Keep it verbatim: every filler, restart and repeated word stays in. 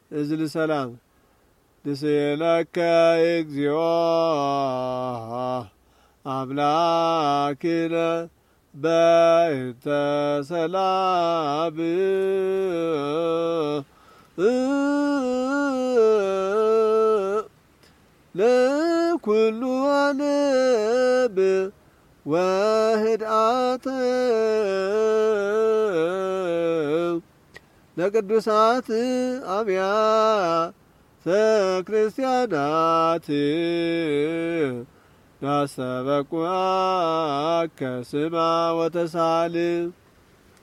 እዝል ሰላም ንስእለከ እግዚኦ አምላክነ በእንተ ሰላም ለኩሉ ዓለም ወህድአተ ለቅዱሳት አብያተ ክርስቲያናት ናስተበቁዐከ ስማ ወተሳል